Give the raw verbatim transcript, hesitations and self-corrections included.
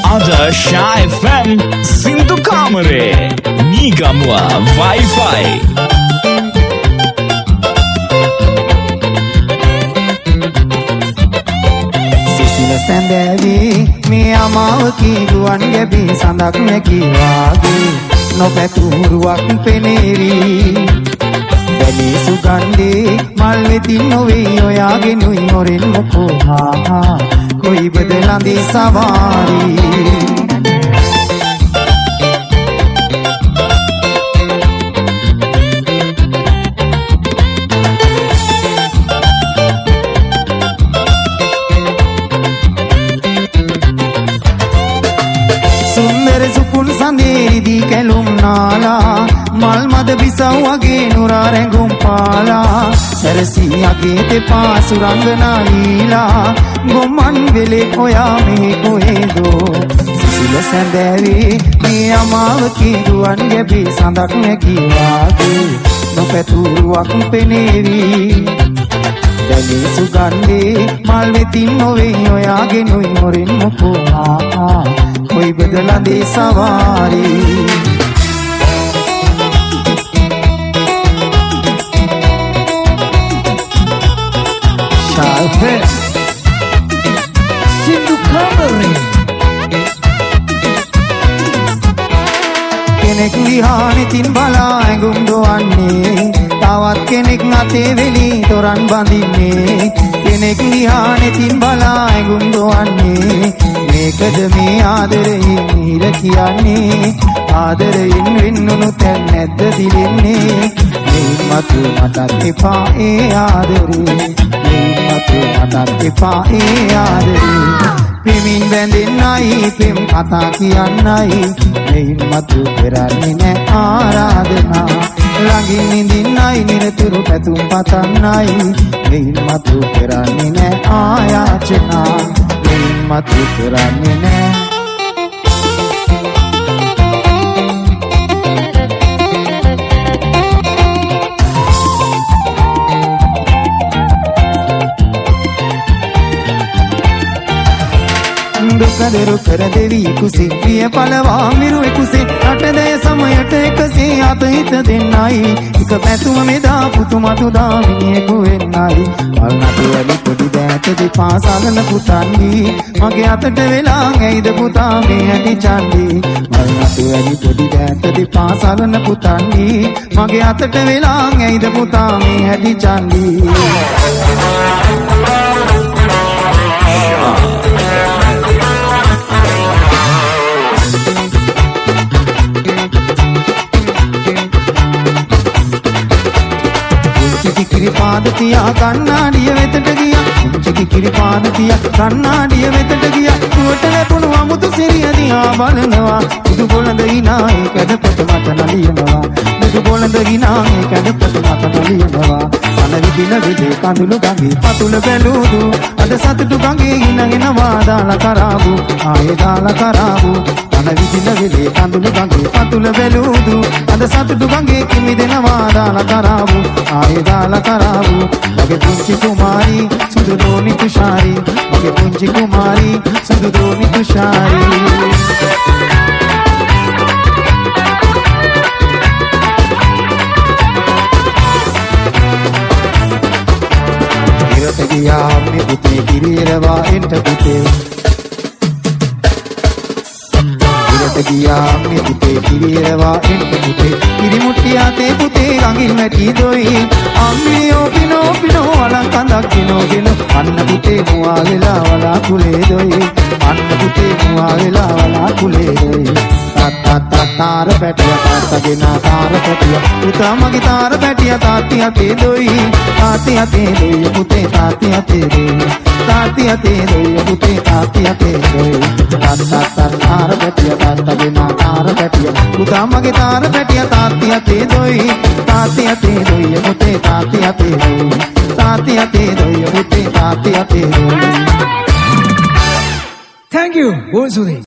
Adarsh F M Sindhu Kamare Nigamwa Wi-Fi Sisila Sandevi me amawaki duwan gabi sandak neki wagi no peturuwak peneri Bani sugande malvetin nowe oyage nui oren moko ha ha koi badalandi savari Sanderi kelum nala mal mad bisawage nurarengum pala sarasi age te pasurangana leela goman vele oya me koedo sisila sandevi me amawaki duwan gabi sandak neki wage no peturuwak penevi dali sugande mal vetin nove oyage nui morin moko ha ha koi badalandi savari Shafe Sindhu Kamare kenek lihane tin bala engum doanne tawat kenek ngate veli toran bandinne kenek lihane tin bala engum doanne mekada me aadarayin nira kiyanne aadarayin wennunu tän නැද්ද දිලෙන්නේ මේ මතු මටත් එපා ඒ ආදරේ මේ මතු මටත් එපා ඒ ආදරේ පෙමින් බැඳෙන්නයි පෙම් කතා කියන්නයි මෙයින් මතු කරන්නේ නැ ආරාධනා ළඟින් ඉඳින්නයි නිරතුරු පැතුම් පතන්නයි මෙයින් මතු කරන්නේ නැ ආයාචනා මෙයින් මතු කරන්නේ නැ දුකදරු කර දෙවි කුසි ප්‍රිය පළවා මිරු එකුසේ අටදය සමයට එකසේ අත හිත දෙන්නයි එක පැතුම මෙදා පුතුමතු දාවිනියෙකු වෙන්නයි අල්නතු වැලි පොඩි දෑත දෙපා සලන පුතන්දි මගේ අතට වෙලා ඇයිද පුතා මේ ඇති චන්දි අල්නතු වැලි පොඩි දෑත දෙපා සලන පුතන්දි මගේ අතට වෙලා ඇයිද පුතා මේ ඇති චන්දි කිරි පාද තියා කන්නාඩිය වෙතට ගියා කුංචි කිරි පාද තියා කන්නාඩිය වෙතට ගියා කුවට ලැබුණු අමුතු සිරිය දිහා බලනවා බුදු බොළඳ hina ඒකද පොත මත නලියනවා බුදු බොළඳ hina ඒකද පොත මත නලියනවා අන විදින විදේ කඳුළු ගඟේ පතුල බැලුදු අද සතුටු ගඟේ hina එනවා දාලා කරාබු ආයේ දාලා කරාබු අන විදින විදේ කඳුළු ගඟේ පතුල බැලුදු අද සතුටු ගඟේ කිමිදෙනවා දාලා කරාබු ආයේ දාලා කරාබු මගේ පුංචි කුමාරි සුදු දෝනි තුෂාරි මගේ පුංචි කුමාරි සුදු දෝනි තුෂාරි ඉරට ගියා මේ පුතේ කිරිරවා එන්ට පුතේ ඉරට ගියා මේ පුතේ කිරිරවා එන්ට පුතේ කිරිමුට්ටිය අතේ පුතේ රඟින් මැටි දොයි අම්මියෝ පිනෝ පිනෝ අලං කඳක් කිනෝගෙන අන්න පුතේ මුවා වෙලා වලා කුලේ දොයි අන්න පුතේ මුවා වෙලා වලා කුලේ දොයි තාත්තා තාර පැටිය තාත්තගේ නා තාර පැටිය පුතා මගේ තාර පැටිය තාත්ති අතේ දොයි තාත්ති අතේ දොයි පුතේ තාත්ති අතේ දොයි තාත්ති අතේ දොයි පුතේ තාත්ති අතේ දොයි තාත්තා තාර පැටිය තාත්තගේ නා තාර පැටිය පුතා මගේ තාර පැටිය තාත්ති අතේ දොයි තාත්ති අතේ දොයි පුතේ තාත්ති අතේ දොයි තාත්ති අතේ දොයි පුතේ තාත්ති අතේ දොයි Thank you, Bonsuri.